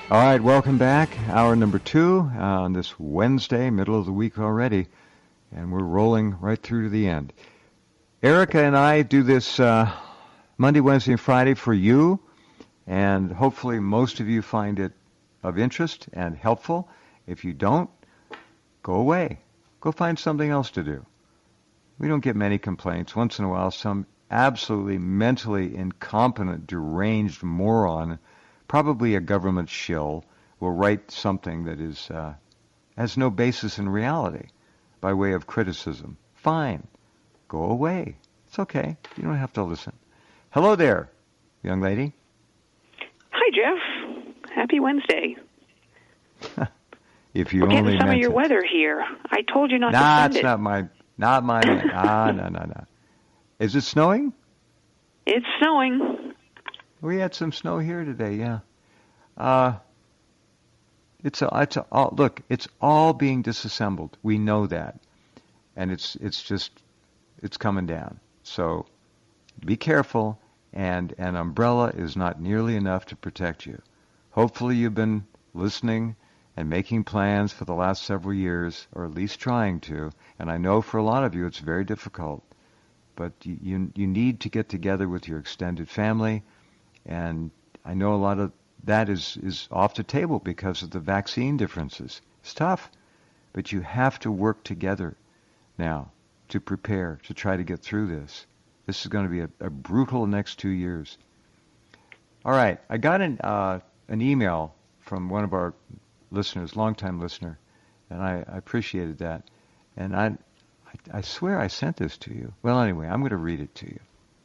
All right, welcome back. Hour number 2 on this Wednesday, middle of the week already, and we're rolling right through to the end. Erica and I do this Monday, Wednesday, and Friday for you, and hopefully most of you find it of interest and helpful. If you don't, go away. Go find something else to do. We don't get many complaints. Once in a while, some absolutely mentally incompetent, deranged moron, probably a government shill, will write something that has no basis in reality by way of criticism. Fine. Go away. It's okay. You don't have to listen. Hello there, young lady. Hi, Jeff. Happy Wednesday. If you We're only getting some of meant your it. weather here. I told you not to It's send it. not my no. Is it snowing? It's snowing. We had some snow here today, yeah. Look, it's all being disassembled. We know that. And it's coming down. So be careful, and an umbrella is not nearly enough to protect you. Hopefully you've been listening and making plans for the last several years, or at least trying to. And I know for a lot of you it's very difficult. But you need to get together with your extended family, and I know a lot of that is off the table because of the vaccine differences. It's tough, but you have to work together now to prepare, to try to get through this. This is going to be a brutal next 2 years. All right, I got an email from one of our listeners, longtime listener, and I appreciated that. And I swear I sent this to you. Well, anyway, I'm going to read it to you.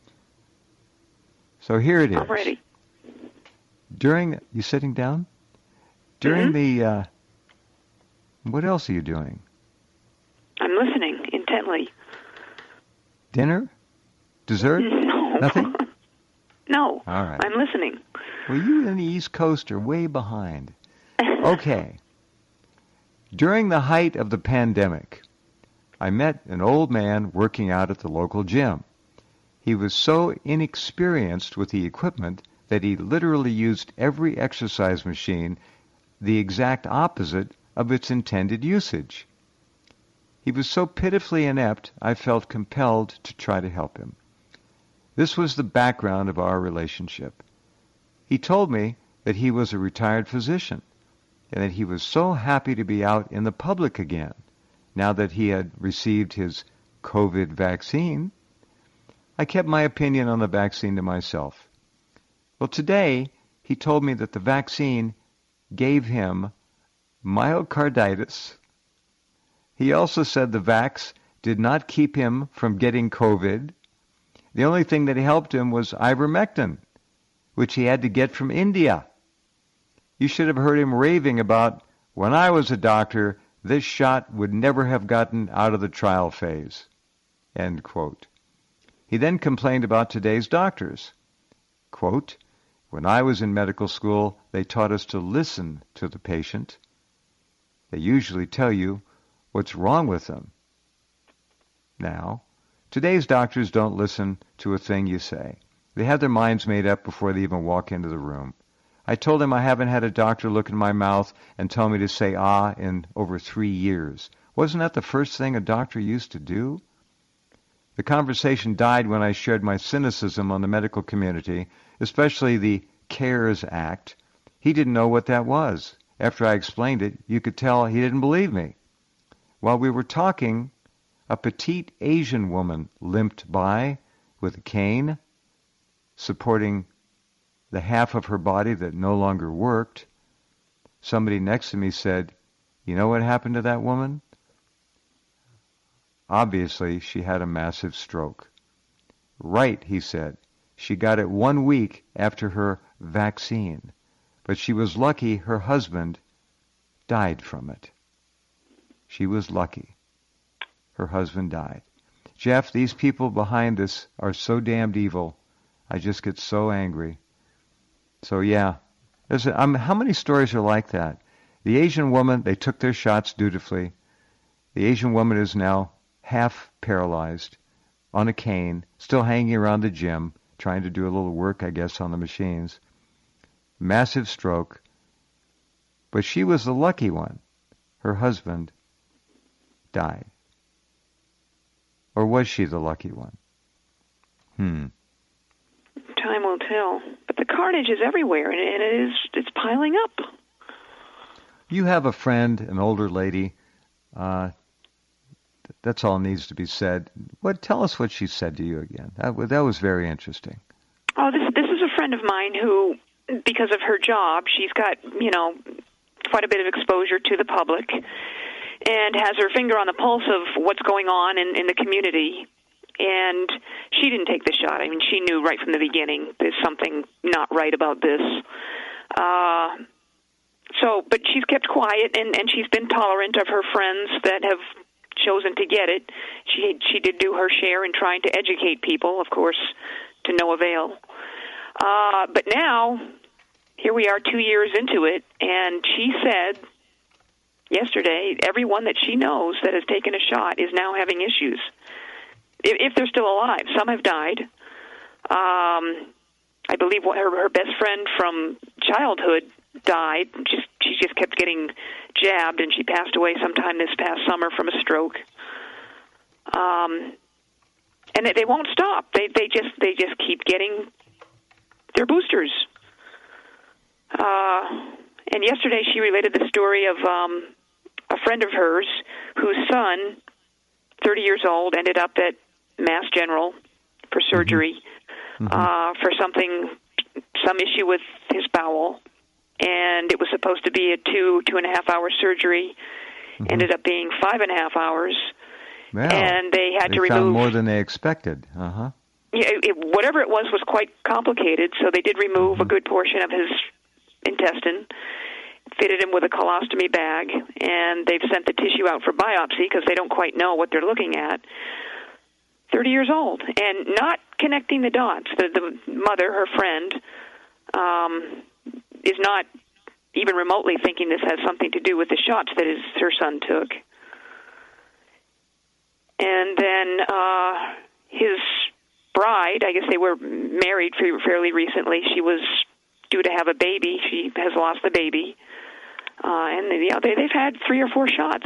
So here it is. I'm ready. You sitting down? During the, what else are you doing? I'm listening intently. Dinner? Dessert? No. Nothing? No. All right. I'm listening. Well, you in the East Coast are way behind. Okay. During the height of the pandemic, I met an old man working out at the local gym. He was so inexperienced with the equipment that he literally used every exercise machine the exact opposite of its intended usage. He was so pitifully inept, I felt compelled to try to help him. This was the background of our relationship. He told me that he was a retired physician and that he was so happy to be out in the public again now that he had received his COVID vaccine. I kept my opinion on the vaccine to myself. Well, today he told me that the vaccine gave him myocarditis. He also said the vax did not keep him from getting COVID. The only thing that helped him was ivermectin, which he had to get from India. You should have heard him raving about, when I was a doctor, this shot would never have gotten out of the trial phase. End quote. He then complained about today's doctors. Quote, when I was in medical school, they taught us to listen to the patient. They usually tell you what's wrong with them. Now, today's doctors don't listen to a thing you say. They have their minds made up before they even walk into the room. I told him I haven't had a doctor look in my mouth and tell me to say ah in over 3 years. Wasn't that the first thing a doctor used to do? The conversation died when I shared my cynicism on the medical community, especially the CARES Act. He didn't know what that was. After I explained it, you could tell he didn't believe me. While we were talking, a petite Asian woman limped by with a cane, supporting the half of her body that no longer worked. Somebody next to me said, you know what happened to that woman? Obviously, she had a massive stroke. Right, he said. She got it 1 week after her vaccine, but she was lucky her husband died from it. She was lucky. Her husband died. Jeff, these people behind this are so damned evil. I just get so angry. So yeah, how many stories are like that? The Asian woman, they took their shots dutifully. The Asian woman is now half paralyzed, on a cane, still hanging around the gym, trying to do a little work, I guess, on the machines. Massive stroke. But she was the lucky one. Her husband died. Or was she the lucky one? Time will tell. But the carnage is everywhere, and it's piling up. You have a friend, an older lady. That's all needs to be said. Tell us what she said to you again. That was very interesting. Oh, this is a friend of mine who, because of her job, she's got, quite a bit of exposure to the public and has her finger on the pulse of what's going on in the community. And she didn't take the shot. I mean, she knew right from the beginning there's something not right about this. But she's kept quiet, and she's been tolerant of her friends that have chosen to get it. She did do her share in trying to educate people, of course, to no avail. But now, here we are 2 years into it, and she said yesterday, everyone that she knows that has taken a shot is now having issues. If they're still alive. Some have died. I believe her best friend from childhood died. She just kept getting jabbed, and she passed away sometime this past summer from a stroke. And they won't stop. They just keep getting their boosters. And yesterday she related the story of a friend of hers whose son, 30 years old, ended up at Mass General for surgery for some issue with his bowel. And it was supposed to be a 2.5 hour surgery. Ended up being 5.5 hours. Wow. And they had to remove found more than they expected. Yeah, whatever it was quite complicated. So they did remove a good portion of his intestine, fitted him with a colostomy bag, and they've sent the tissue out for biopsy because they don't quite know what they're looking at. 30 years old, and not connecting the dots. The mother, her friend, is not even remotely thinking this has something to do with the shots that her son took. And then his bride, I guess they were married fairly recently. She was due to have a baby. She has lost the baby. And they've had 3 or 4 shots.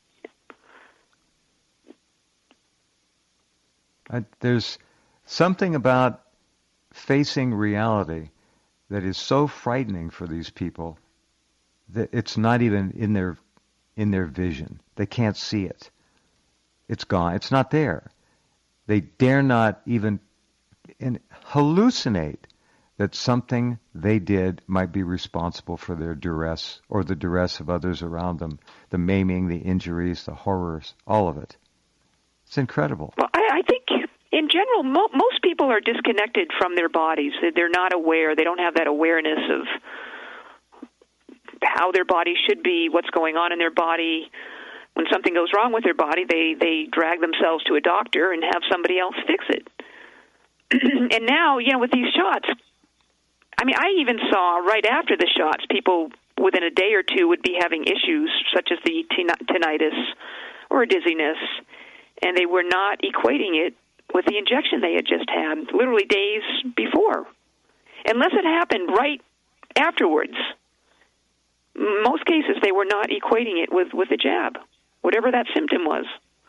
There's something about facing reality that is so frightening for these people that it's not even in their vision. They can't see it. It's gone. It's not there. They dare not even hallucinate that something they did might be responsible for their duress or the duress of others around them, the maiming, the injuries, the horrors, all of it. It's incredible. Well, I think in general, most people are disconnected from their bodies. They're not aware. They don't have that awareness of how their body should be, what's going on in their body. When something goes wrong with their body, they drag themselves to a doctor and have somebody else fix it. And now, with these shots, I mean, I even saw right after the shots, people within a day or two would be having issues such as the tinnitus or dizziness, and they were not equating it with the injection they had just had, literally days before. Unless it happened right afterwards, most cases they were not equating it with the jab, whatever that symptom was.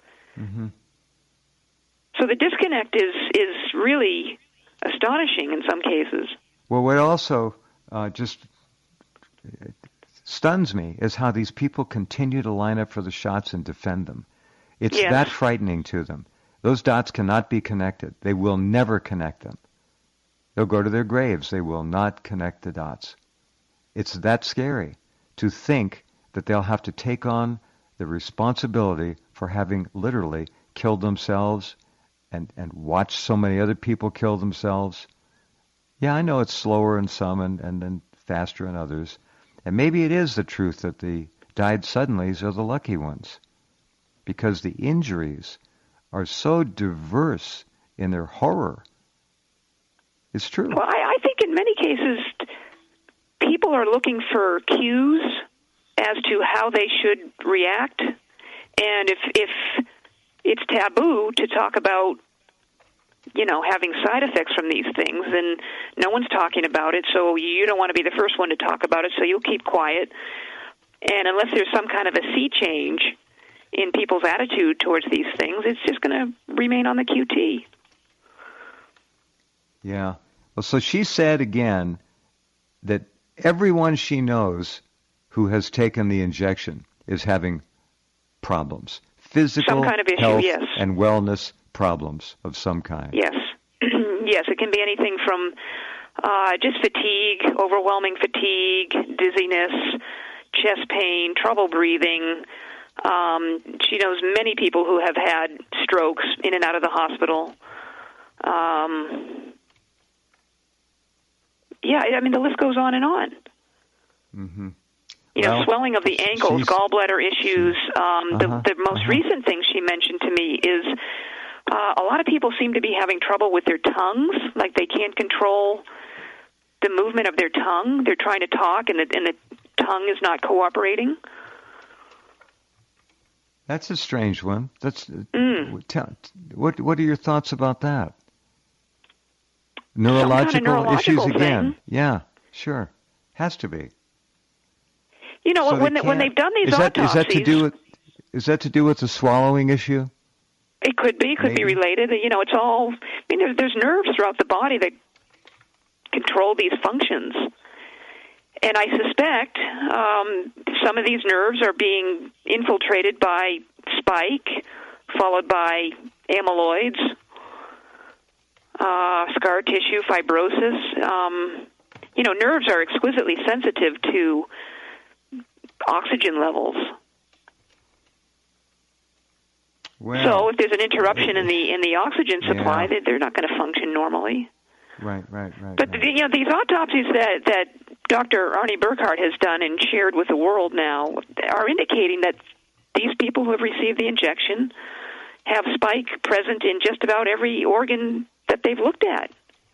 So the disconnect is really astonishing in some cases. Well, what also just stuns me is how these people continue to line up for the shots and defend them. It's that frightening to them. Those dots cannot be connected. They will never connect them. They'll go to their graves. They will not connect the dots. It's that scary to think that they'll have to take on the responsibility for having literally killed themselves and watched so many other people kill themselves. Yeah, I know it's slower in some and then faster in others. And maybe it is the truth that the died suddenlies are the lucky ones, because the injuries are so diverse in their horror. It's true. Well, I think in many cases people are looking for cues as to how they should react. And if it's taboo to talk about, having side effects from these things, and no one's talking about it, so you don't want to be the first one to talk about it, so you'll keep quiet. And unless there's some kind of a sea change in people's attitude towards these things, it's just going to remain on the QT. Yeah. Well, so she said again that everyone she knows who has taken the injection is having problems. Physical some kind of issue, health yes. and wellness problems of some kind. Yes. Yes, it can be anything from just fatigue, overwhelming fatigue, dizziness, chest pain, trouble breathing. She knows many people who have had strokes in and out of the hospital. Yeah, I mean, the list goes on and on. Mm-hmm. Swelling of the ankles, gallbladder issues. The most recent thing she mentioned to me is a lot of people seem to be having trouble with their tongues, like they can't control the movement of their tongue. They're trying to talk, and the tongue is not cooperating. That's a strange one. What are your thoughts about that? Neurological issues again. Thing. Yeah, sure. Has to be. So when they've done these autopsies... Is that to do with the swallowing issue? It could be. Could be related. It's all... I mean, there's nerves throughout the body that control these functions. And I suspect some of these nerves are being infiltrated by spike, followed by amyloids, scar tissue, fibrosis. Nerves are exquisitely sensitive to oxygen levels. Well, so if there's an interruption in the oxygen supply, they're not going to function normally. Right. But these autopsies that Dr. Arnie Burkhardt has done and shared with the world now are indicating that these people who have received the injection have spike present in just about every organ that they've looked at.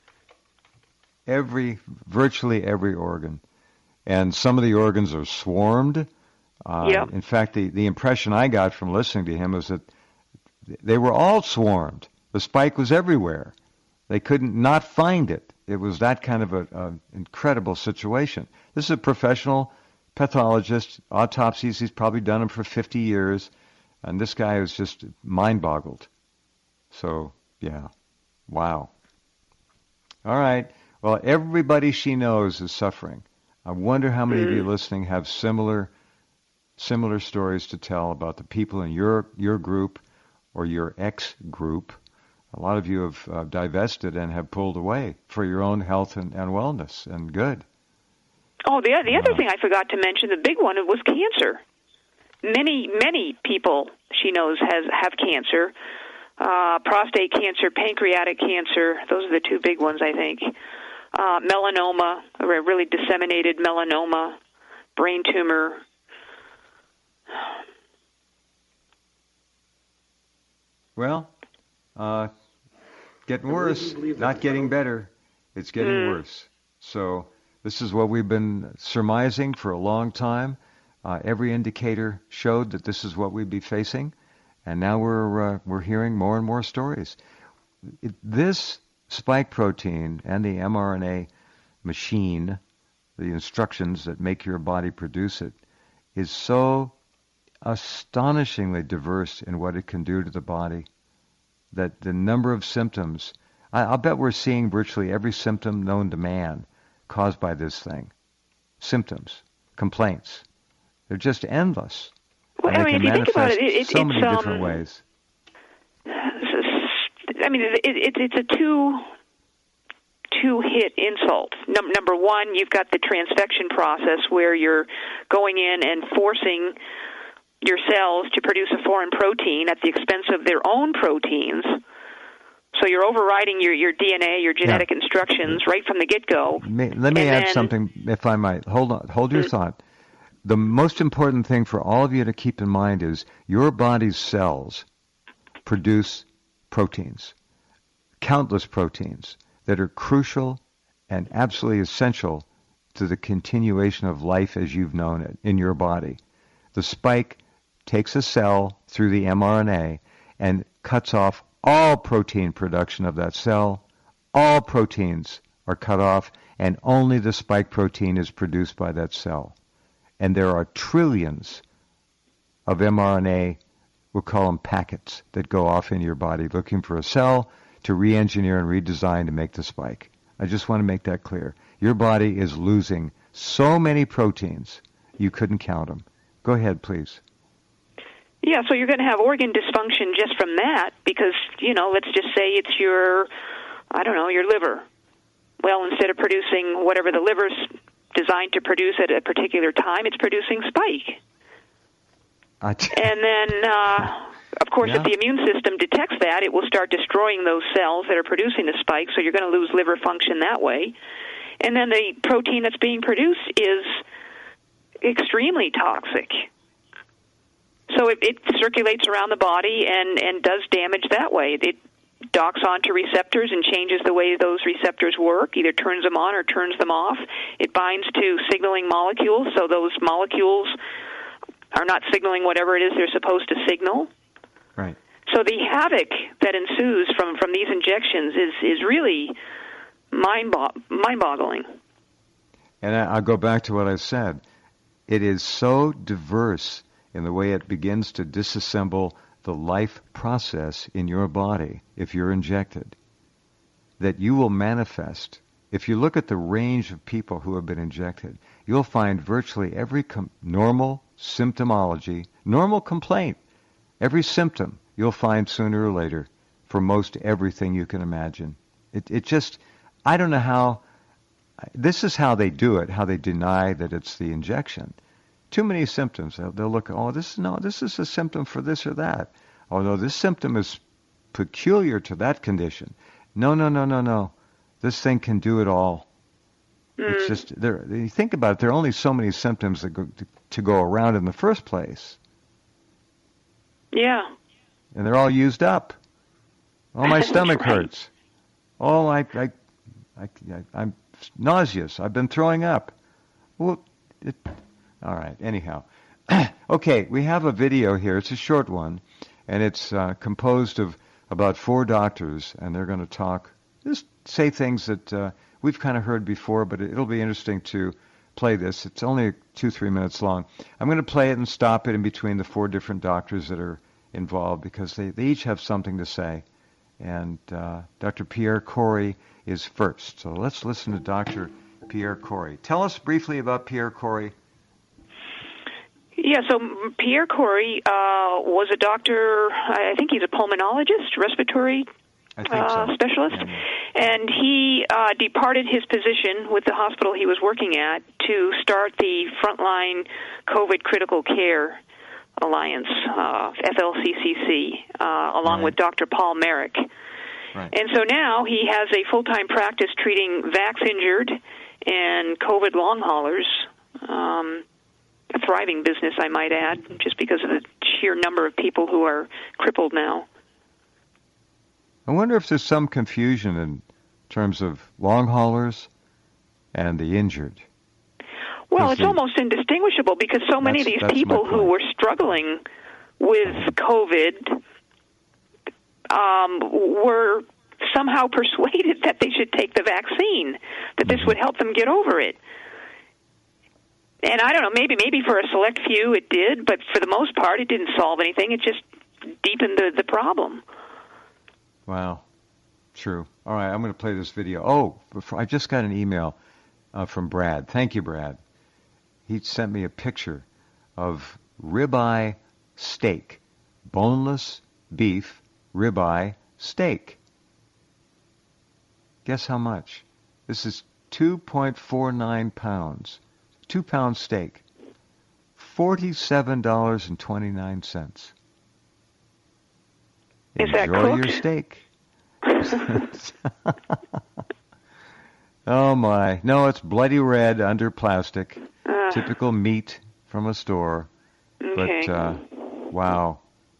Virtually every organ. And some of the organs are swarmed. In fact, the impression I got from listening to him was that they were all swarmed. The spike was everywhere. They couldn't not find it. It was that kind of an incredible situation. This is a professional pathologist. Autopsies, he's probably done them for 50 years. And this guy was just mind-boggled. So, yeah. Wow. All right. Well, everybody she knows is suffering. I wonder how many of you listening have similar stories to tell about the people in your group or your ex group. A lot of you have divested and have pulled away for your own health and wellness, and good. Oh, the other thing I forgot to mention, the big one, was cancer. Many people she knows have cancer, prostate cancer, pancreatic cancer. Those are the two big ones, I think. Melanoma, a really disseminated melanoma, brain tumor. Well, getting worse, not getting better. It's getting worse. So this is what we've been surmising for a long time. Every indicator showed that this is what we'd be facing, and now we're hearing more and more stories. This spike protein and the mRNA machine, the instructions that make your body produce it, is so astonishingly diverse in what it can do to the body that the number of symptoms, I'll bet we're seeing virtually every symptom known to man caused by this thing. Symptoms, complaints. They're just endless. Well, I mean, if you think about it, it's so many different ways. I mean, it's a two-hit insult. Number one, you've got the transfection process where you're going in and forcing your cells to produce a foreign protein at the expense of their own proteins. So you're overriding your DNA, your genetic instructions right from the get-go. Let me add something, if I might. Hold your thought. The most important thing for all of you to keep in mind is your body's cells produce proteins, countless proteins that are crucial and absolutely essential to the continuation of life as you've known it in your body. The spike takes a cell through the mRNA and cuts off all protein production of that cell. All proteins are cut off, and only the spike protein is produced by that cell. And there are trillions of mRNA, we'll call them packets, that go off in your body looking for a cell to re-engineer and redesign to make the spike. I just want to make that clear. Your body is losing so many proteins, you couldn't count them. Go ahead, please. Yeah, so you're going to have organ dysfunction just from that because, let's just say it's your liver. Well, instead of producing whatever the liver's designed to produce at a particular time, it's producing spike. And then, of course, if the immune system detects that, it will start destroying those cells that are producing the spike, so you're going to lose liver function that way. And then the protein that's being produced is extremely toxic. So it circulates around the body and does damage that way. It docks onto receptors and changes the way those receptors work, either turns them on or turns them off. It binds to signaling molecules, so those molecules are not signaling whatever it is they're supposed to signal. Right. So the havoc that ensues from these injections is really mind-boggling. And I'll go back to what I said. It is so diverse in the way it begins to disassemble the life process in your body if you're injected, that you will manifest. If you look at the range of people who have been injected, you'll find virtually every normal symptomology, normal complaint, every symptom you'll find sooner or later for most everything you can imagine. It just, I don't know how, this is how they do it, how they deny that it's the injection. Too many symptoms. They'll look, this is a symptom for this or that. Oh, no, this symptom is peculiar to that condition. No. This thing can do it all. It's just, you think about it, there are only so many symptoms to go around in the first place. Yeah. And they're all used up. Oh, my stomach hurts. Oh, I'm nauseous. I've been throwing up. Well, all right, anyhow. Okay, we have a video here. It's a short one, and it's composed of about 4 doctors, and they're going to talk, just say things that we've kind of heard before, but it'll be interesting to play this. It's only 2-3 minutes long. I'm going to play it and stop it in between the 4 different doctors that are involved because they each have something to say. And Dr. Pierre Kory is first. So let's listen to Dr. Pierre Kory. Tell us briefly about Pierre Kory. Yeah, so Pierre Kory was a doctor, I think he's a pulmonologist, respiratory specialist, and he departed his position with the hospital he was working at to start the Frontline COVID Critical Care Alliance, FLCCC, along with Dr. Paul Merrick. Right. And so now he has a full-time practice treating vax-injured and COVID long haulers, a thriving business, I might add, just because of the sheer number of people who are crippled now. I wonder if there's some confusion in terms of long haulers and the injured. Well, it's almost indistinguishable because so many of these people who were struggling with COVID were somehow persuaded that they should take the vaccine, that this would help them get over it. And I don't know, maybe for a select few it did, but for the most part it didn't solve anything. It just deepened the problem. Wow. True. All right, I'm going to play this video. I just got an email from Brad. Thank you, Brad. He sent me a picture of ribeye steak, boneless beef ribeye steak. Guess how much? This is 2.49 pounds. 2-pound steak. $47.29. Is that Enjoy cooked? your steak. Oh my. No, it's bloody red under plastic. Typical meat from a store. Okay. But wow.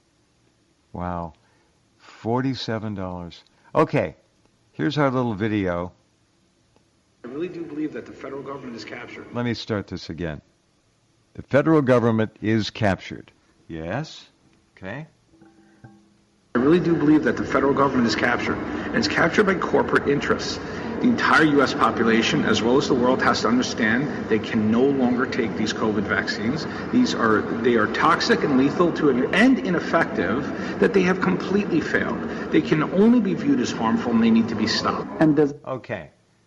$47. Okay. Here's our little video. I really do believe that the federal government is captured. Let me start this again. The federal government is captured. Yes? Okay. I really do believe that the federal government is captured, and it's captured by corporate interests. The entire U.S. population, as well as the world, has to understand they can no longer take these COVID vaccines. They are toxic and lethal and ineffective, that they have completely failed. They can only be viewed as harmful, and they need to be stopped. Okay.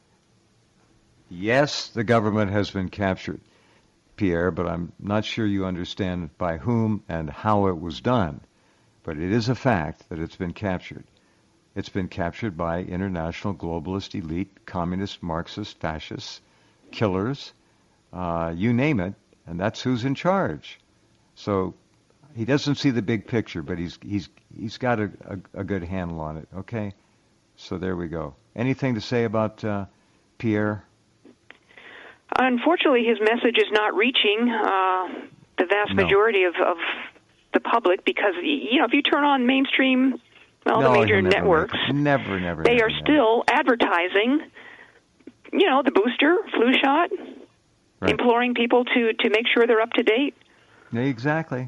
Yes, the government has been captured, Pierre, but I'm not sure you understand by whom and how it was done. But it is a fact that it's been captured. It's been captured by international globalist elite, communist, Marxist, fascists, killers, you name it, and that's who's in charge. So he doesn't see the big picture, but he's got a good handle on it. Okay, so there we go. Anything to say about Pierre? Unfortunately, his message is not reaching the vast majority of the public because, if you turn on mainstream, the major networks, they are still advertising, the booster, flu shot, right, imploring people to make sure they're up to date. Exactly.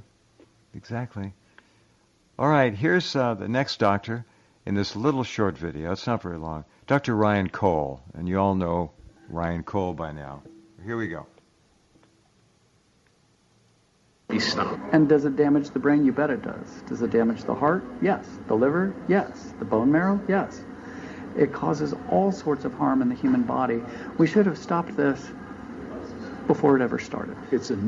All right, here's the next doctor in this little short video. It's not very long. Dr. Ryan Cole, and you all know Ryan Cole by now. Here we go. And does it damage the brain? You bet it does. Does it damage the heart? Yes. The liver? Yes. The bone marrow? Yes. It causes all sorts of harm in the human body. We should have stopped this before it ever started.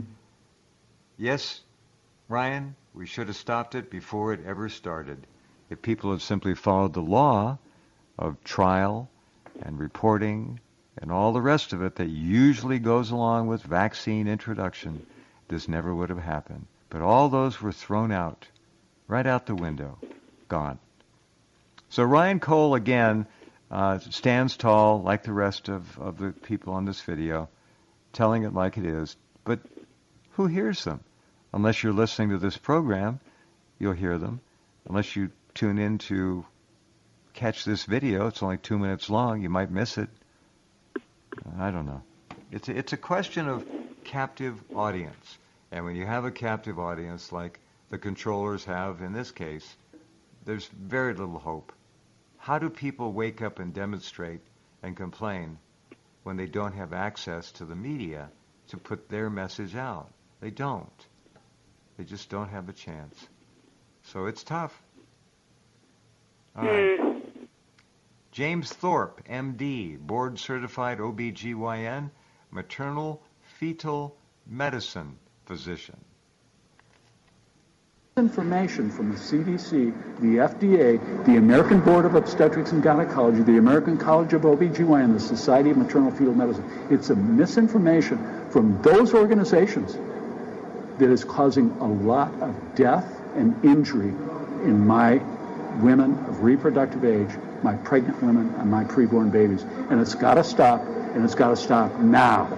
Yes, Ryan, we should have stopped it before it ever started. If people had simply followed the law of trial and reporting and all the rest of it that usually goes along with vaccine introduction, this never would have happened. But all those were thrown out, right out the window, gone. So Ryan Cole, again, stands tall like the rest of the people on this video, telling it like it is. But who hears them? Unless you're listening to this program, you'll hear them. Unless you tune in to catch this video, it's only 2 minutes long, you might miss it. I don't know. It's a question of captive audience. And when you have a captive audience like the controllers have in this case, there's very little hope. How do people wake up and demonstrate and complain when they don't have access to the media to put their message out? They don't. They just don't have a chance. So it's tough. All right. James Thorpe, MD, board-certified OBGYN, maternal fetal medicine physician. Information from the CDC, the FDA, the American Board of Obstetrics and Gynecology, the American College of OBGYN, the Society of Maternal Fetal Medicine. It's a misinformation from those organizations that is causing a lot of death and injury in my women of reproductive age, my pregnant women, and my preborn babies. And it's got to stop, and it's got to stop now.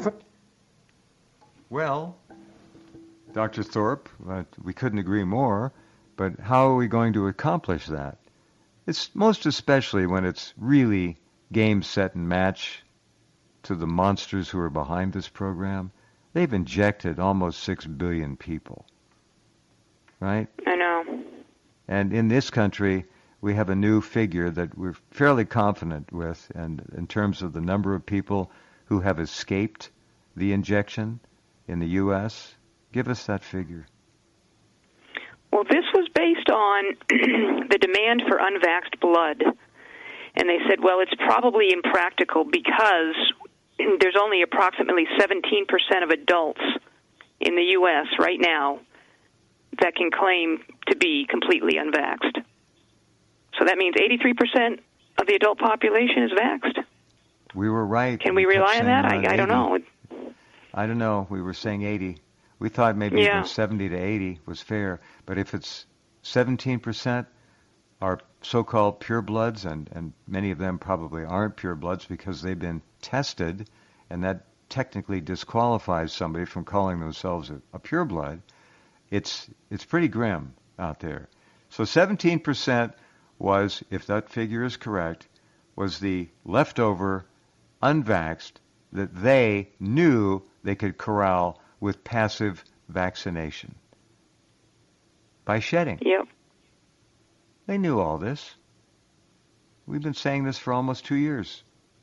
Well, Dr. Thorpe, we couldn't agree more, but how are we going to accomplish that? It's most especially when it's really game, set, and match to the monsters who are behind this program. They've injected almost 6 billion people, right? I know. And in this country, we have a new figure that we're fairly confident with, and in terms of the number of people who have escaped the injection in the U.S., give us that figure. Well, this was based on the demand for unvaxxed blood. And they said, well, it's probably impractical because there's only approximately 17% of adults in the U.S. right now that can claim to be completely unvaxxed. So that means 83% of the adult population is vaxxed. We were right. Can we rely on that? I don't know. I don't know. We were saying 80. We thought maybe even 70 to 80 was fair. But if it's 17% are so-called purebloods, and many of them probably aren't purebloods because they've been tested, and that technically disqualifies somebody from calling themselves a pureblood, it's pretty grim out there. So 17% was, if that figure is correct, was the leftover unvaxxed that they knew they could corral with passive vaccination by shedding. Yep. They knew all this. We've been saying this for almost 2 years.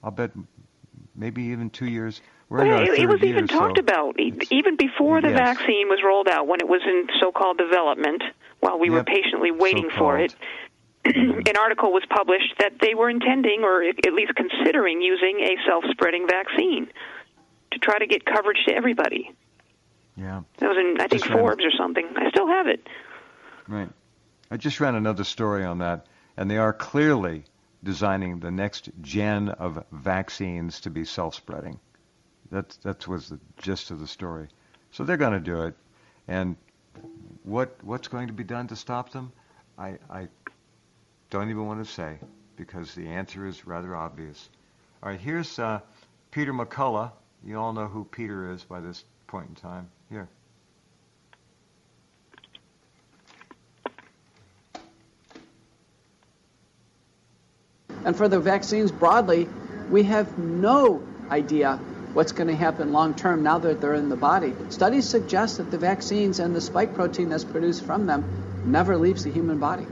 I'll bet maybe even 2 years. We're Well, in our it third was year, even talked about even before the yes. vaccine was rolled out, when it was in so-called development, while we were patiently waiting for it. An article was published that they were intending, or at least considering, using a self-spreading vaccine to try to get coverage to everybody. Yeah. That was in, I think, Forbes or something. I still have it. Right. I just ran another story on that, and they are clearly designing the next gen of vaccines to be self-spreading. That was the gist of the story. So they're going to do it. And what's going to be done to stop them? I don't even want to say, because the answer is rather obvious. All right, here's Peter McCullough. You all know who Peter is by this point in time. Here. And for the vaccines broadly, we have no idea what's going to happen long term now that they're in the body. Studies suggest that the vaccines and the spike protein that's produced from them never leaves the human body.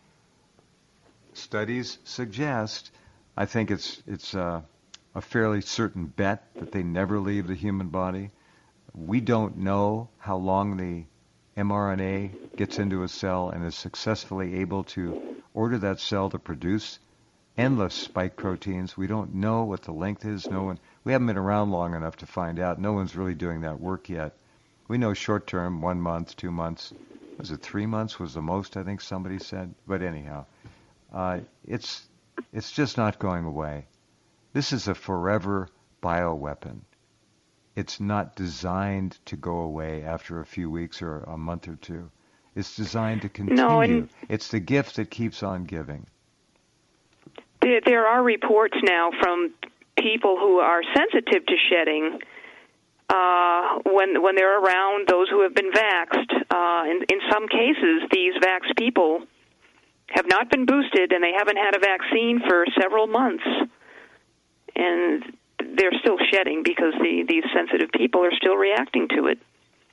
Studies suggest, I think it's a fairly certain bet that they never leave the human body. We don't know how long the mRNA gets into a cell and is successfully able to order that cell to produce endless spike proteins. We don't know what the length is. We haven't been around long enough to find out. No one's really doing that work yet. We know short term, 1 month, 2 months. Was it 3 months was the most, I think somebody said? But anyhow, it's just not going away. This is a forever bioweapon. It's not designed to go away after a few weeks or a month or two. It's designed to continue. No, it's the gift that keeps on giving. There are reports now from people who are sensitive to shedding when they're around those who have been vaxxed. In some cases, these vaxxed people have not been boosted and they haven't had a vaccine for several months. And they're still shedding because these sensitive people are still reacting to it.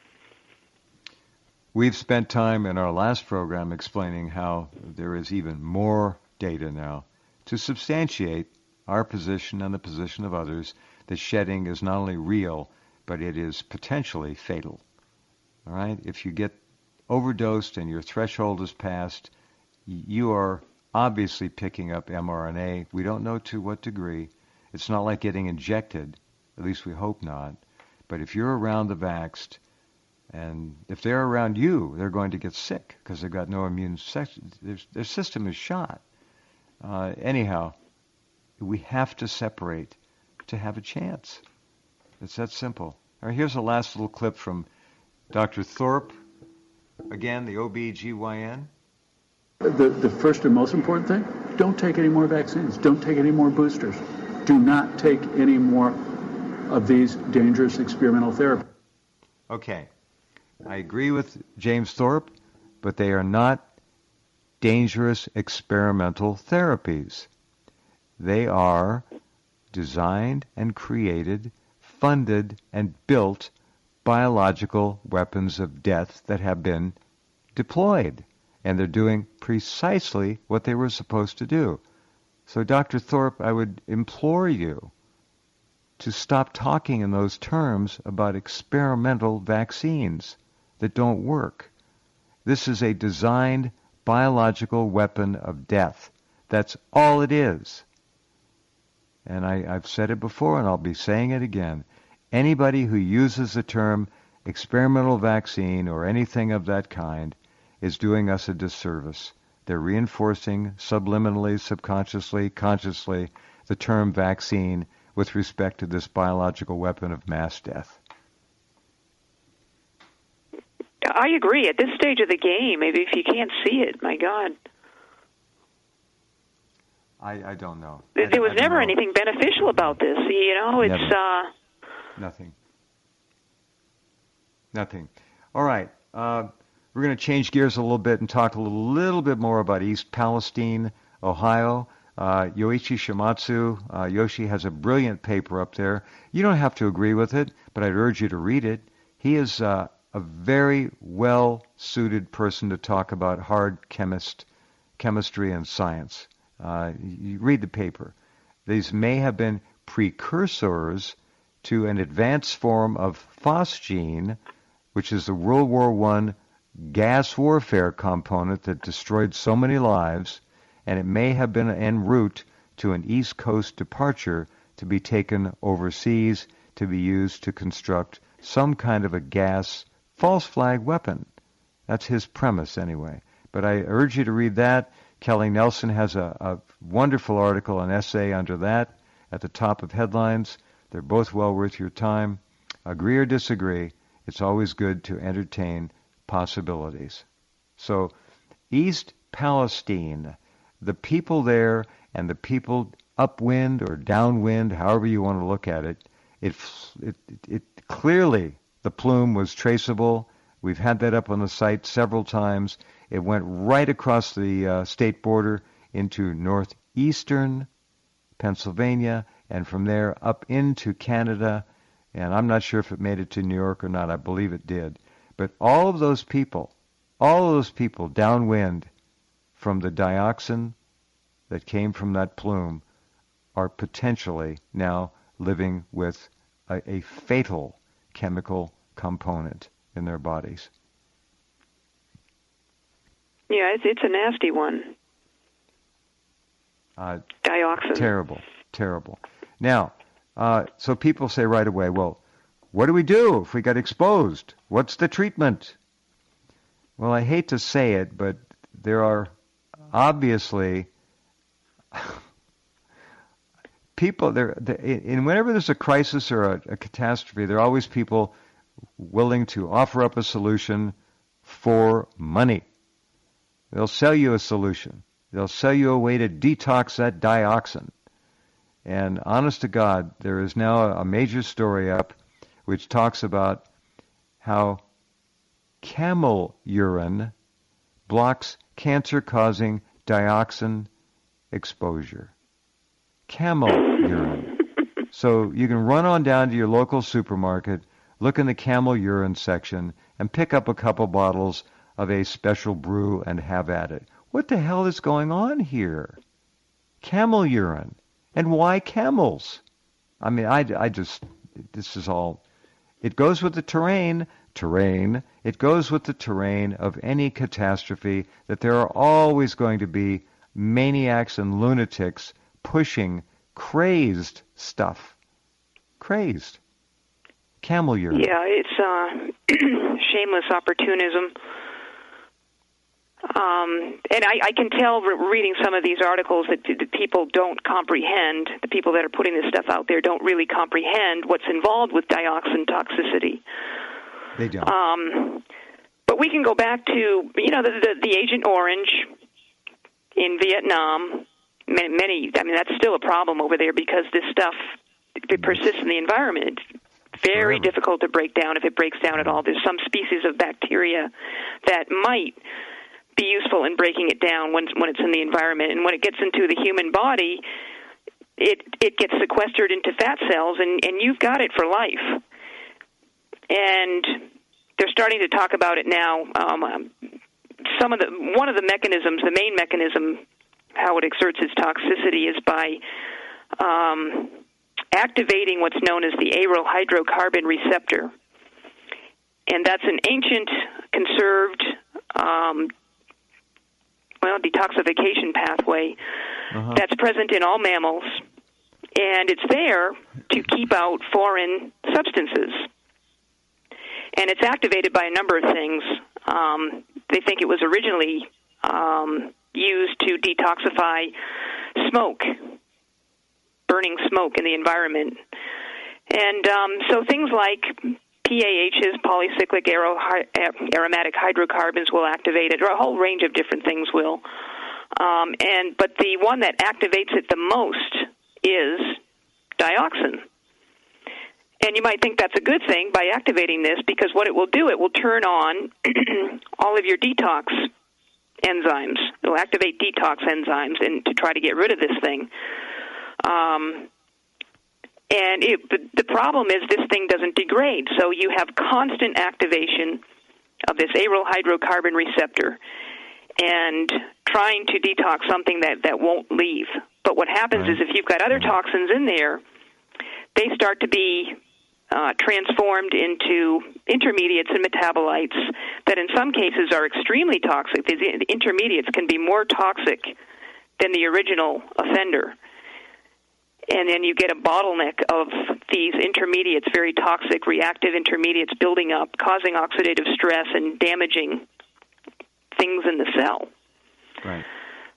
We've spent time in our last program explaining how there is even more data now to substantiate our position and the position of others that shedding is not only real, but it is potentially fatal. All right? If you get overdosed and your threshold is passed, you are obviously picking up mRNA. We don't know to what degree. It's not like getting injected, at least we hope not. But if you're around the vaxxed, and if they're around you, they're going to get sick because they've got no immune system. Their system is shot. Anyhow, we have to separate to have a chance. It's that simple. All right, here's a last little clip from Dr. Thorpe. Again, the OB-GYN. The first and most important thing, don't take any more vaccines. Don't take any more boosters. Do not take any more of these dangerous experimental therapies. Okay. I agree with James Thorpe, but they are not dangerous experimental therapies. They are designed and created, funded and built biological weapons of death that have been deployed. And they're doing precisely what they were supposed to do. So, Dr. Thorpe, I would implore you to stop talking in those terms about experimental vaccines that don't work. This is a designed biological weapon of death. That's all it is. And I've said it before, and I'll be saying it again. Anybody who uses the term experimental vaccine or anything of that kind is doing us a disservice. They're reinforcing subliminally, subconsciously, consciously the term vaccine with respect to this biological weapon of mass death. I agree. At this stage of the game, maybe if you can't see it, my God. I don't know. There was never anything beneficial about this. You know, it's... Nothing. All right. We're going to change gears a little bit and talk a little bit more about East Palestine, Ohio. Yoichi Shimatsu, Yoshi has a brilliant paper up there. You don't have to agree with it, but I'd urge you to read it. He is a very well-suited person to talk about hard chemistry and science. You read the paper. these may have been precursors to an advanced form of phosgene, which is the World War I gas warfare component that destroyed so many lives, and it may have been en route to an East Coast departure to be taken overseas to be used to construct some kind of a gas false flag weapon. That's his premise anyway. But I urge you to read that. Kelly Nelson has a wonderful article, an essay under that at the top of headlines. They're both well worth your time. Agree or disagree, it's always good to entertain possibilities. So East Palestine, the people there and the people upwind or downwind, however you want to look at it, it clearly, the plume was traceable. We've had that up on the site several times. It went right across the state border into northeastern Pennsylvania, and from there up into Canada. And I'm not sure if it made it to New York or not. I believe it did. But all of those people downwind from the dioxin that came from that plume are potentially now living with a fatal chemical component in their bodies. Yeah, it's a nasty one. Dioxin. Terrible. Now, so people say right away, well, what do we do if we get exposed? What's the treatment? Well, I hate to say it, but there are obviously people there. And whenever there's a crisis or a catastrophe, there are always people willing to offer up a solution for money. They'll sell you a solution. They'll sell you a way to detox that dioxin. And honest to God, there is now a major story up which talks about how camel urine blocks cancer-causing dioxin exposure. Camel urine. So you can run on down to your local supermarket, look in the camel urine section, and pick up a couple bottles of a special brew and have at it. What the hell is going on here? Camel urine. And why camels? I mean, I just, this is all, it goes with the terrain. It goes with the terrain of any catastrophe that there are always going to be maniacs and lunatics pushing crazed stuff. Crazed. Camel urine. Yeah, it's shameless opportunism. And I can tell reading some of these articles that the people don't comprehend, the people that are putting this stuff out there don't really comprehend what's involved with dioxin toxicity. They don't. But we can go back to, the Agent Orange in Vietnam. Many, that's still a problem over there because this stuff, if it persists in the environment, it's very difficult to break down if it breaks down at all. There's some species of bacteria that might be useful in breaking it down when it's in the environment. And when it gets into the human body, it gets sequestered into fat cells, and you've got it for life. And they're starting to talk about it now. One of the mechanisms, the main mechanism, how it exerts its toxicity is by activating what's known as the aryl hydrocarbon receptor. And that's an ancient, conserved detoxification pathway that's present in all mammals, and it's there to keep out foreign substances. And it's activated by a number of things. They think it was originally used to detoxify smoke, burning smoke in the environment. And so things like PAHs, polycyclic aromatic hydrocarbons, will activate it, or a whole range of different things will. But the one that activates it the most is dioxin. And you might think that's a good thing by activating this, because what it will do, it will turn on all of your detox enzymes. It will activate detox enzymes and to try to get rid of this thing. And the problem is this thing doesn't degrade, so you have constant activation of this aryl hydrocarbon receptor and trying to detox something that won't leave. But what happens is if you've got other toxins in there, they start to be transformed into intermediates and metabolites that in some cases are extremely toxic. The intermediates can be more toxic than the original offender. And then you get a bottleneck of these intermediates, very toxic, reactive intermediates building up, causing oxidative stress and damaging things in the cell. Right.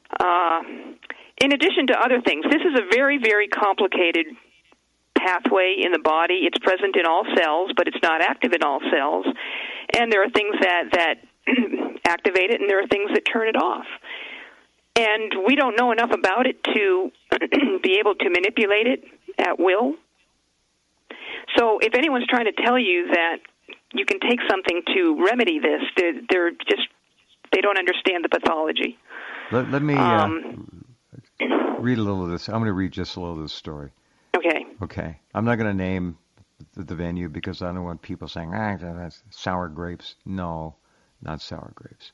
In addition to other things, this is a very, very complicated pathway in the body. It's present in all cells, but it's not active in all cells. And there are things that activate it, and there are things that turn it off. And we don't know enough about it to be able to manipulate it at will. So if anyone's trying to tell you that you can take something to remedy this, they don't understand the pathology. Let me read a little of this. I'm going to read just a little of this story. Okay. I'm not going to name the venue because I don't want people saying, that's sour grapes. No, not sour grapes.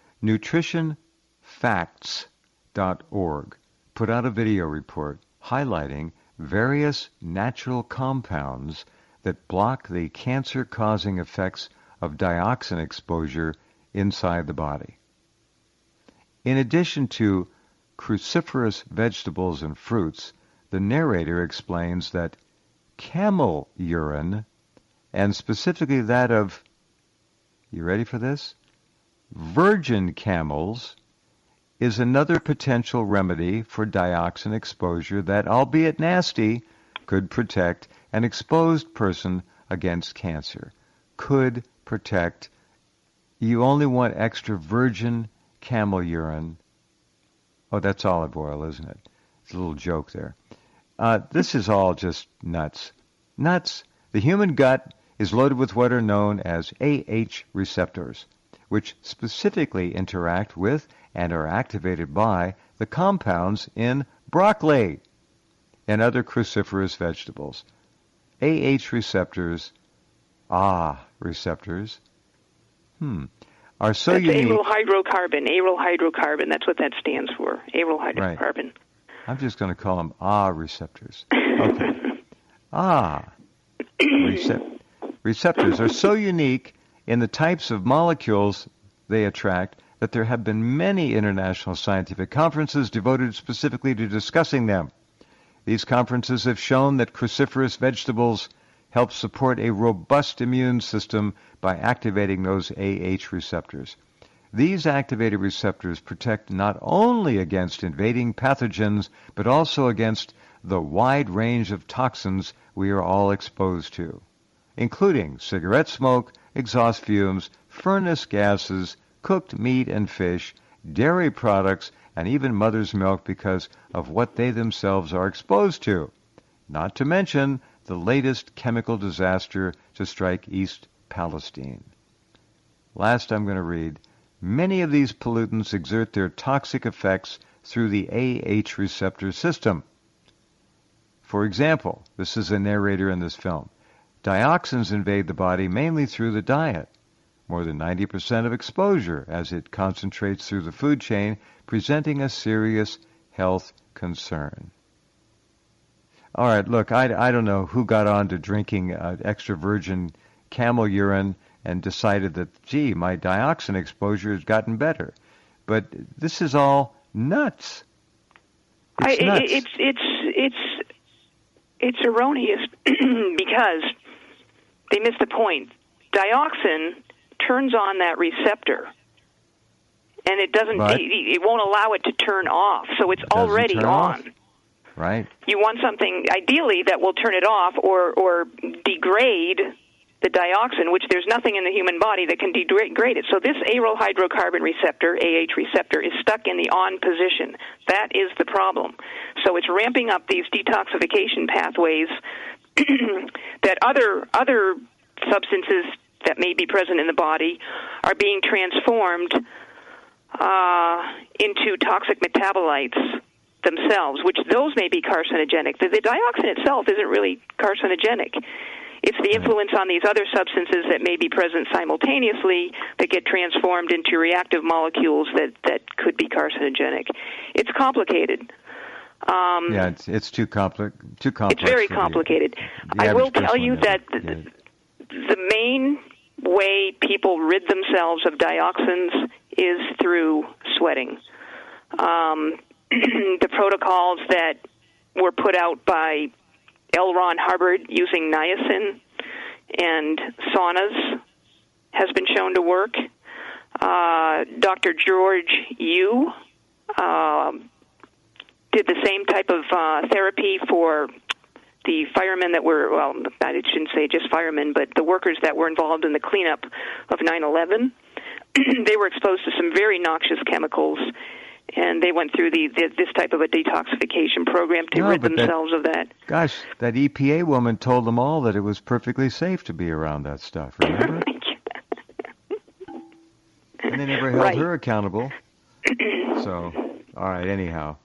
NutritionFacts.org put out a video report highlighting various natural compounds that block the cancer-causing effects of dioxin exposure inside the body. In addition to cruciferous vegetables and fruits, the narrator explains that camel urine, and specifically that of, you ready for this? Virgin camels, is another potential remedy for dioxin exposure that, albeit nasty, could protect an exposed person against cancer. Could protect. You only want extra virgin camel urine. Oh, that's olive oil, isn't it? It's a little joke there. This is all just nuts. Nuts. The human gut is loaded with what are known as AH receptors, which specifically interact with and are activated by the compounds in broccoli and other cruciferous vegetables. AH receptors, receptors, are so unique. Aryl hydrocarbon, that's what that stands for, aryl hydrocarbon. Right. I'm just going to call them receptors. Okay. Receptors are so unique in the types of molecules they attract that there have been many international scientific conferences devoted specifically to discussing them. These conferences have shown that cruciferous vegetables help support a robust immune system by activating those AH receptors. These activated receptors protect not only against invading pathogens, but also against the wide range of toxins we are all exposed to, including cigarette smoke, exhaust fumes, furnace gases, cooked meat and fish, dairy products, and even mother's milk because of what they themselves are exposed to. Not to mention the latest chemical disaster to strike East Palestine. Last I'm going to read, many of these pollutants exert their toxic effects through the AH receptor system. For example, this is a narrator in this film, dioxins invade the body mainly through the diet. More than 90% of exposure as it concentrates through the food chain, presenting a serious health concern. All right, look, I don't know who got on to drinking extra virgin camel urine and decided that, gee, my dioxin exposure has gotten better. But this is all nuts. It's erroneous because they missed the point. Dioxin turns on that receptor, and it doesn't. It won't allow it to turn off, so it's already on. Right. You want something ideally that will turn it off or degrade the dioxin, which there's nothing in the human body that can degrade it. So this aryl hydrocarbon receptor, AH receptor, is stuck in the on position. That is the problem. So it's ramping up these detoxification pathways that other substances that may be present in the body are being transformed into toxic metabolites themselves, which those may be carcinogenic. The dioxin itself isn't really carcinogenic. It's the influence on these other substances that may be present simultaneously that get transformed into reactive molecules that could be carcinogenic. It's complicated. Yeah, it's too complex. It's very complicated. I will tell you that the main way people rid themselves of dioxins is through sweating. The protocols that were put out by L. Ron Hubbard using niacin and saunas has been shown to work. Dr. George Yu did the same type of therapy for the firemen that were, well, I shouldn't say just firemen, but the workers that were involved in the cleanup of 9/11. They were exposed to some very noxious chemicals, and they went through this type of a detoxification program to rid themselves of that. Gosh, that EPA woman told them all that it was perfectly safe to be around that stuff, remember? And they never held her accountable. So, all right, anyhow.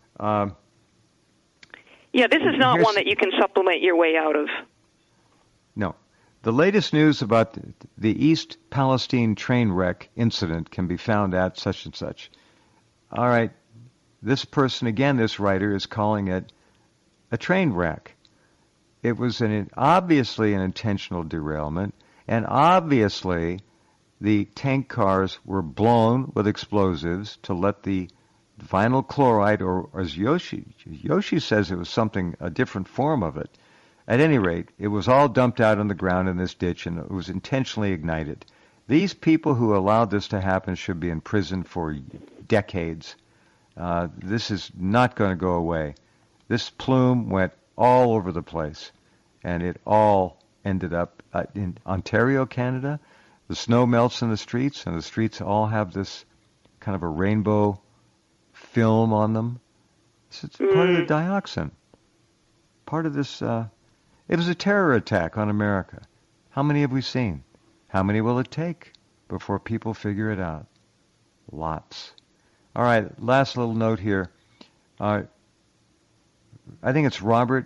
Yeah, this is not one that you can supplement your way out of. No. The latest news about the East Palestine train wreck incident can be found at such and such. All right, this person, again, this writer, is calling it a train wreck. It was obviously an intentional derailment, and obviously the tank cars were blown with explosives to let the vinyl chloride, or as Yoshi says, it was something, a different form of it. At any rate, it was all dumped out on the ground in this ditch, and it was intentionally ignited. These people who allowed this to happen should be in prison for decades. This is not going to go away. This plume went all over the place, and it all ended up in Ontario, Canada. The snow melts in the streets, and the streets all have this kind of a rainbow film on them. It's part of the dioxin. Part of this, it was a terror attack on America. How many have we seen? How many will it take before people figure it out? Lots. All right, last little note here. I think it's Robert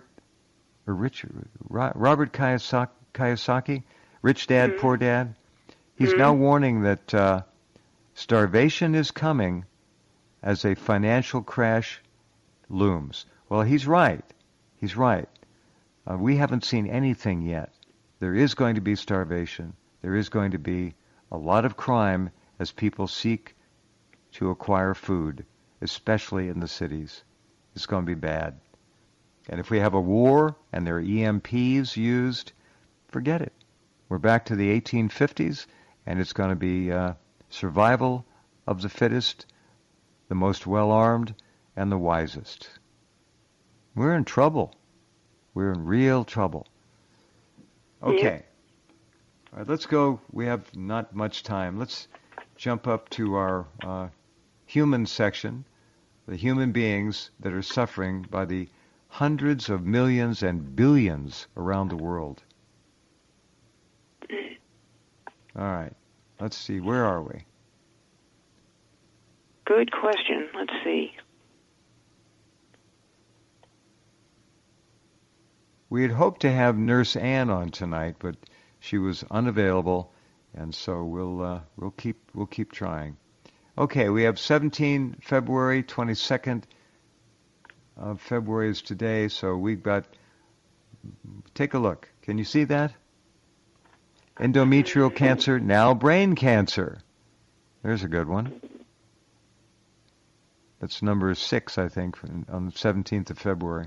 Kiyosaki, Rich Dad, Poor Dad. He's now warning that starvation is coming as a financial crash looms. Well, he's right. He's right. We haven't seen anything yet. There is going to be starvation. There is going to be a lot of crime as people seek to acquire food, especially in the cities. It's going to be bad. And if we have a war and there are EMPs used, forget it. We're back to the 1850s, and it's going to be survival of the fittest, the most well-armed, and the wisest. We're in trouble. We're in real trouble. Okay. All right, let's go. We have not much time. Let's jump up to our human section, the human beings that are suffering by the hundreds of millions and billions around the world. All right. Let's see. Where are we? Good question. Let's see. We had hoped to have Nurse Ann on tonight, but she was unavailable, and so we'll keep trying. Okay, we have February 22nd of February is today, so we've got. Take a look. Can you see that? Endometrial cancer, now brain cancer. There's a good one. That's number 6, I think, on the 17th of February.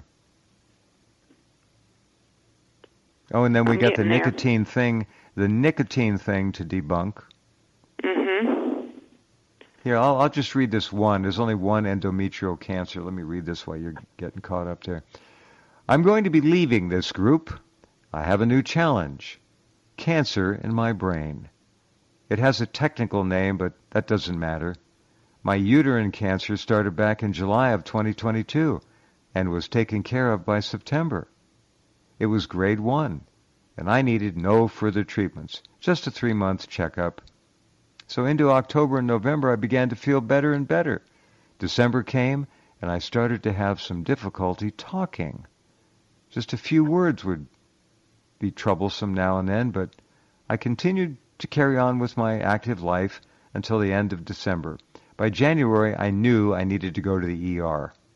Oh, and then we got the nicotine thing to debunk. Mm-hmm. Here, I'll just read this one. There's only one endometrial cancer. Let me read this while you're getting caught up there. I'm going to be leaving this group. I have a new challenge. Cancer in my brain. It has a technical name, but that doesn't matter. My uterine cancer started back in July of 2022 and was taken care of by September. It was grade 1, and I needed no further treatments, just a 3-month checkup. So into October and November, I began to feel better and better. December came, and I started to have some difficulty talking. Just a few words would be troublesome now and then, but I continued to carry on with my active life until the end of December. By January, I knew I needed to go to the ER.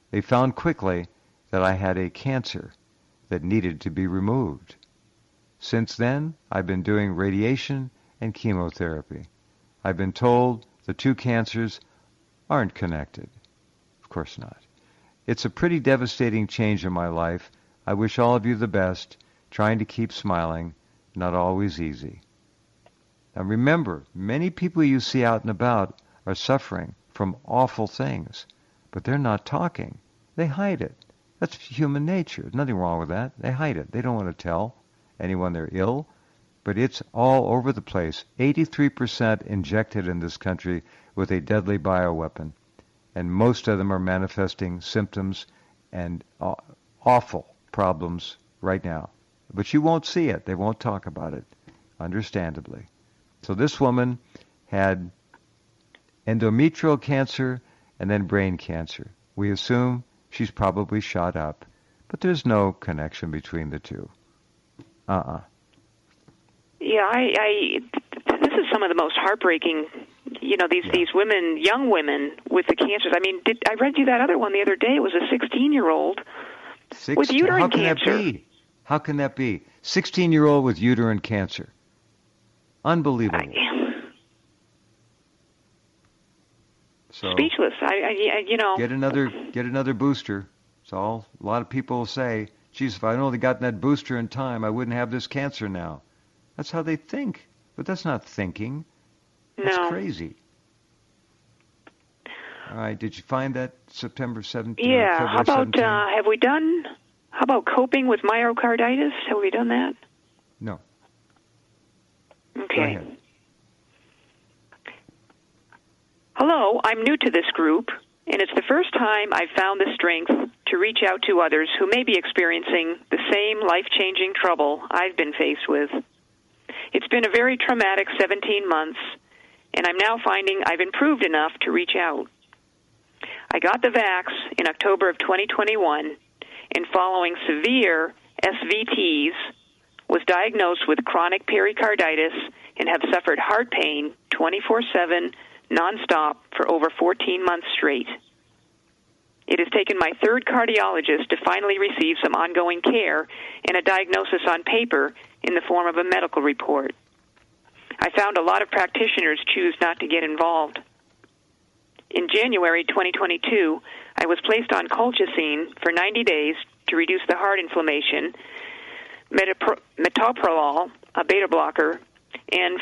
They found quickly that I had a cancer that needed to be removed. Since then, I've been doing radiation and chemotherapy. I've been told the two cancers aren't connected. Of course not. It's a pretty devastating change in my life. I wish all of you the best, trying to keep smiling, not always easy. Now remember, many people you see out and about are suffering from awful things, but they're not talking. They hide it. That's human nature. Nothing wrong with that. They hide it. They don't want to tell anyone they're ill, but it's all over the place. 83% injected in this country with a deadly bioweapon, and most of them are manifesting symptoms and awful problems right now. But you won't see it. They won't talk about it, understandably. So this woman had endometrial cancer and then brain cancer. We assume she's probably shot up, but there's no connection between the two. Yeah, this is some of the most heartbreaking, these women, young women with the cancers. I mean, I read you that other one the other day. It was a 16-year-old with uterine cancer. How can that be? 16-year-old with uterine cancer. Unbelievable. Speechless. Get another booster. That's all a lot of people say. Geez, if I'd only gotten that booster in time, I wouldn't have this cancer now. That's how they think. But that's not thinking. That's crazy. All right, did you find that September 17th? Yeah, how about, how about coping with myocarditis? Have we done that? No. Okay. Go ahead. Hello, I'm new to this group, and it's the first time I've found the strength to reach out to others who may be experiencing the same life-changing trouble I've been faced with. It's been a very traumatic 17 months, and I'm now finding I've improved enough to reach out. I got the vax in October of 2021, and following severe SVTs, was diagnosed with chronic pericarditis and have suffered heart pain 24/7, nonstop for over 14 months straight. It has taken my third cardiologist to finally receive some ongoing care and a diagnosis on paper in the form of a medical report. I found a lot of practitioners choose not to get involved. In January 2022, I was placed on colchicine for 90 days to reduce the heart inflammation, metoprolol, a beta blocker, and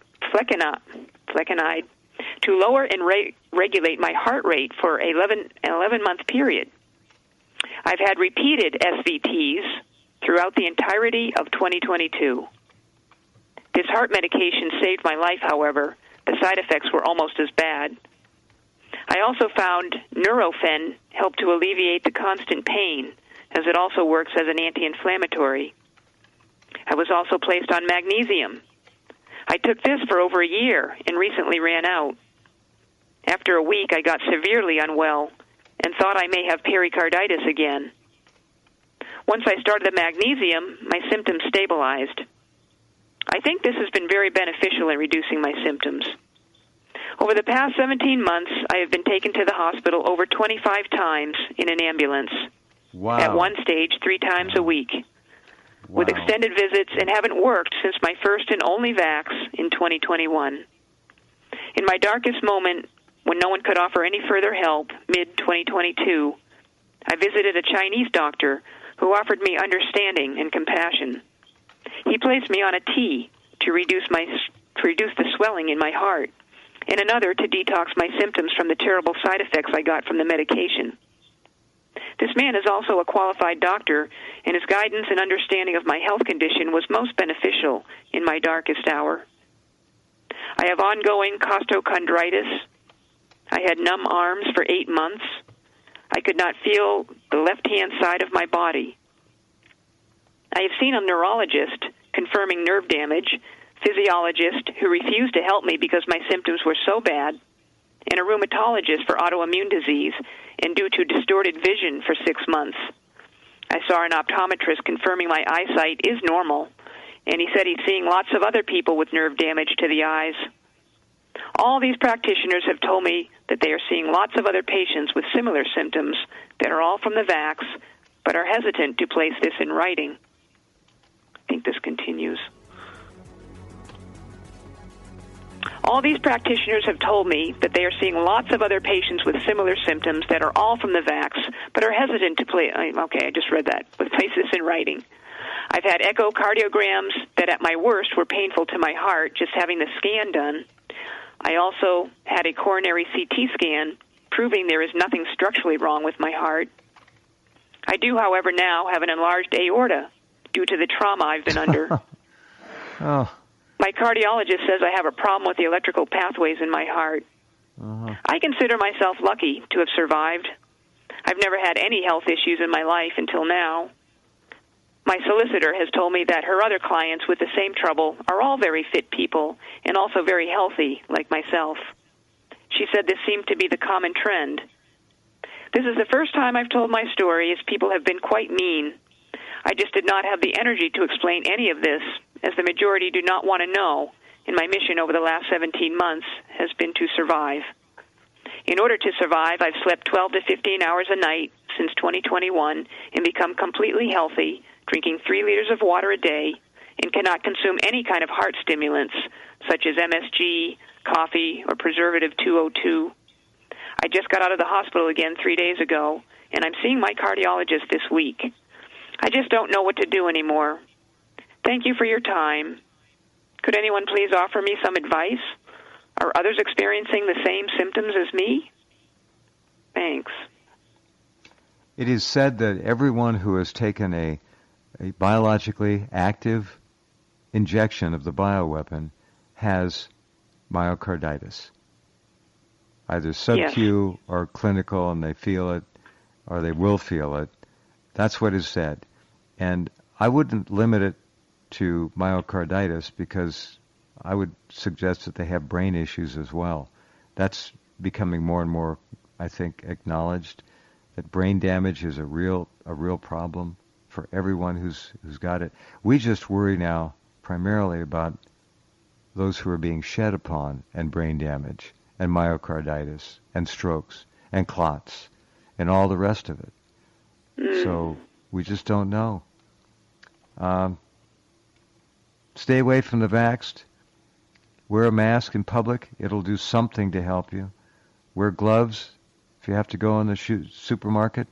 flecainide to lower and regulate my heart rate for an 11-month period. I've had repeated SVTs throughout the entirety of 2022. This heart medication saved my life, however. The side effects were almost as bad. I also found Nurofen helped to alleviate the constant pain, as it also works as an anti-inflammatory. I was also placed on magnesium. I took this for over a year and recently ran out. After a week, I got severely unwell and thought I may have pericarditis again. Once I started the magnesium, my symptoms stabilized. I think this has been very beneficial in reducing my symptoms. Over the past 17 months, I have been taken to the hospital over 25 times in an ambulance. Wow. At one stage, 3 times a week. Wow. With extended visits, and haven't worked since my first and only vax in 2021. In my darkest moment, when no one could offer any further help, mid-2022, I visited a Chinese doctor who offered me understanding and compassion. He placed me on a tea to reduce the swelling in my heart, and another to detox my symptoms from the terrible side effects I got from the medication. This man is also a qualified doctor, and his guidance and understanding of my health condition was most beneficial in my darkest hour. I have ongoing costochondritis. I had numb arms for 8 months. I could not feel the left-hand side of my body. I have seen a neurologist confirming nerve damage, physiologist who refused to help me because my symptoms were so bad, and a rheumatologist for autoimmune disease and due to distorted vision for 6 months. I saw an optometrist confirming my eyesight is normal, and he said he's seeing lots of other people with nerve damage to the eyes. All these practitioners have told me that they are seeing lots of other patients with similar symptoms that are all from the vax, but are hesitant to place this in writing. I think this continues. All these practitioners have told me that they are seeing lots of other patients with similar symptoms that are all from the vax, but are hesitant to place... Okay, I just read that. But place this in writing. I've had echocardiograms that at my worst were painful to my heart, just having the scan done. I also had a coronary CT scan, proving there is nothing structurally wrong with my heart. I do, however, now have an enlarged aorta due to the trauma I've been under. Oh. My cardiologist says I have a problem with the electrical pathways in my heart. Uh-huh. I consider myself lucky to have survived. I've never had any health issues in my life until now. My solicitor has told me that her other clients with the same trouble are all very fit people and also very healthy, like myself. She said this seemed to be the common trend. This is the first time I've told my story, as people have been quite mean. I just did not have the energy to explain any of this, as the majority do not want to know, and my mission over the last 17 months has been to survive. In order to survive, I've slept 12 to 15 hours a night since 2021 and become completely healthy, drinking 3 liters of water a day, and cannot consume any kind of heart stimulants, such as MSG, coffee, or preservative 202. I just got out of the hospital again 3 days ago, and I'm seeing my cardiologist this week. I just don't know what to do anymore. Thank you for your time. Could anyone please offer me some advice? Are others experiencing the same symptoms as me? Thanks. It is said that everyone who has taken a biologically active injection of the bioweapon has myocarditis. Either sub-Q or clinical, and they feel it, or they will feel it. That's what is said. And I wouldn't limit it to myocarditis, because I would suggest that they have brain issues as well. That's becoming more and more, I think, acknowledged, that brain damage is a real problem for everyone who's got it. We just worry now primarily about those who are being shed upon, and brain damage, and myocarditis, and strokes, and clots, and all the rest of it. So we just don't know. Stay away from the vaxxed. Wear a mask in public. It'll do something to help you. Wear gloves if you have to go in the supermarket.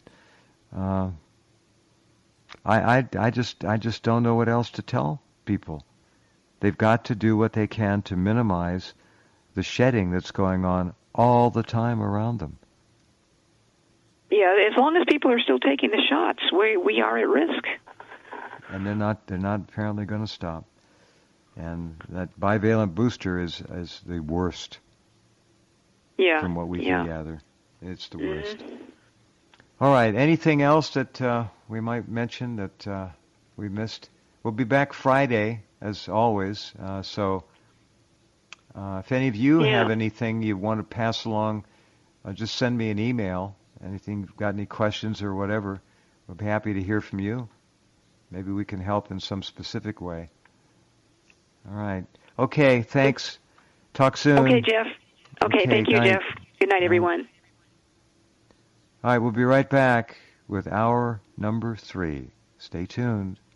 I just don't know what else to tell people. They've got to do what they can to minimize the shedding that's going on all the time around them. Yeah, as long as people are still taking the shots, we are at risk. And they're not apparently going to stop. And that bivalent booster is the worst. Yeah. From what we can gather. It's the worst. All right. Anything else that we might mention that we missed? We'll be back Friday, as always. So if any of you have anything you want to pass along, just send me an email. Anything, got any questions or whatever, we'll be happy to hear from you. Maybe we can help in some specific way. All right. Okay, thanks. Talk soon. Okay, Jeff. Okay, thank you, night. Jeff. Good night, everyone. All right, we'll be right back with hour number 3. Stay tuned.